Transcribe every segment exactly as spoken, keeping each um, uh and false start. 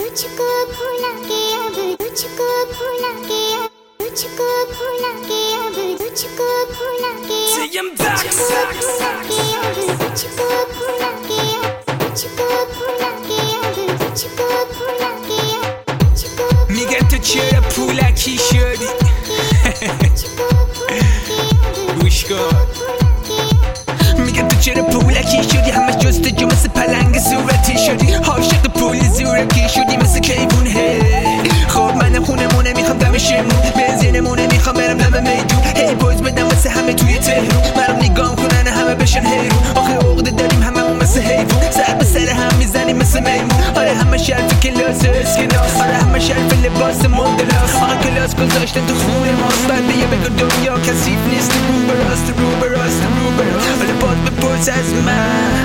तुझको भूला के अब तुझको भूला के अब तुझको भूला के अब तुझको भूला के तुझको भूला के अब तुझको भूला के अब तुझको भूला के अब तुझको भूला के अब میگه تو چرا پولکی شدی گوش کن میگه تو چرا پولکی شدی همه جستجو مثل پلنگ صورتی شدی عاشق پول زورکی شدی مثل کیوون هی خب من خونمونه میخوام دمشمون بنزینمونه میخوام برم دم میدون هی بوز بدم واسه همه توی تهرون منم نگام کنن همه بشن حیرون آخه عقده داریم هممون مثل حیوون سر به سر هم میزنیم مثل میمون آره همه شرف کلاس اسکناس آره همه شرف لباس مدلاس آقا کلاس گذاشتن تو خونه ماست بعد بیا بگو دنیا کثیف نیست رو براست رو براست رو براست حالا باز بپرس از من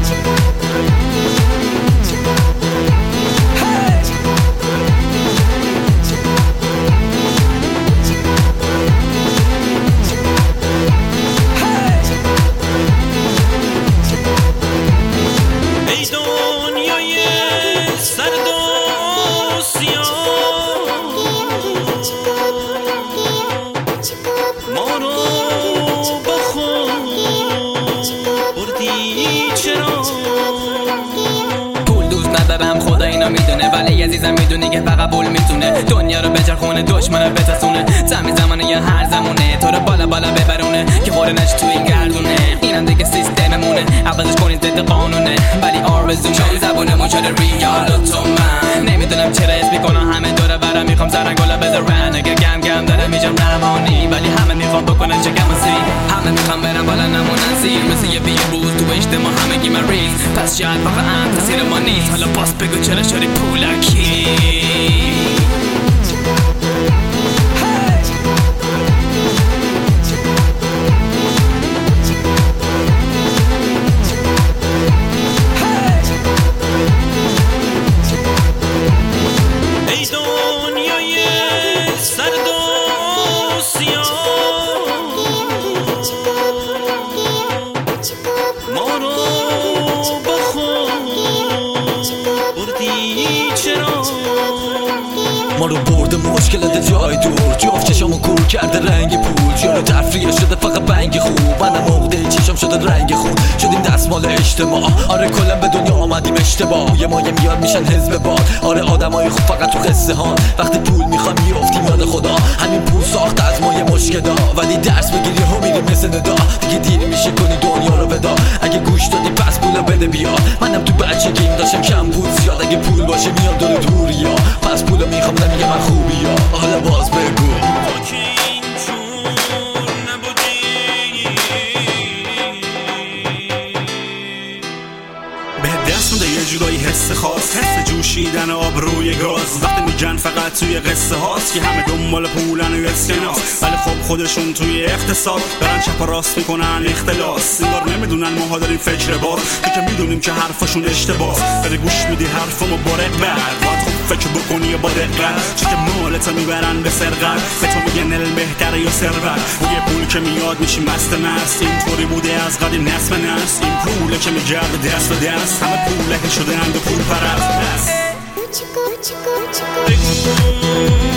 خدا اینا میدونه ولی عزیزم میدونی که فقط بول میتونه دنیا رو بچرخونه دشمن بترسونه زمین زمانه یا هر زمونه تو رو بالا بالا ببرونه که خوره نش تو این گردونه اینم دیگه سیستممونه عوضش کنید ضد قانونه ولی آرزو چون زبونمون شده ریال تو من نمیدونم چرا اسم میکنم همه دوره برم میخوام سرنگولا بذارن اگه گم گم داره میجم روانی ولی همه میخوام بکنن چه گمسی همه میخوام برم بالا نمونن سیر مثل یه ویروس تو اجتماع همگی مریض پس شاید واقعا تاثیر ما نیست حالا باز بگو چرا شدی پولکی ما رو برده مشکلات جای دور جفت چشامو کور کرده رنگ پول جلو تفریه شده فقط بنگ خوب منم عقده چشام شده رنگ خون شدیم دستمال اجتماع آره کلا به دنیا آمدیم اشتباه یه مایه میاد میشن حزب باد آره آدمای خوب فقط تو قصه ها وقتی پول میخوام میافتیم یاد خدا همین پول ساخته از ما یه مشکلا ولی درس بگیری ها میریم مثل ندا دیگه دیر میشه کنی دنیا رو بدا اگه گوش دادی پس پولو بده بیا منم تو بچگیم داشتم کم بود زیاد اگه پول باشه میام دور دوریا پس پولو میخوام نمیگه من خوبی یا حالا باز بگو به دست میده یه جورایی حس خاص حس جوشیدن آب روی گاز وقتی میگن فقط توی قصه هاست که همه دنبال پولن و اسکناس ولی خب خودشون توی اقتصاد برن چپ و راست میکنن اختلاس انگار نمیدونن ماها داریم فکر باز تو که میدونیم که حرفشون اشتباس بده گوش میدی حرفمو با رقبت باید خوب فکر بکنی با دقت چه که مالتو میبرن به سرقت به تو میگن ال بهتره یا ثروت و یه پول که میاد میشی مست مست اینطوری بوده از قدیم نسل نسل این پوله که میگرده دست به دست همه پوله شده اند و پول پرست तुझको तुझको तुझको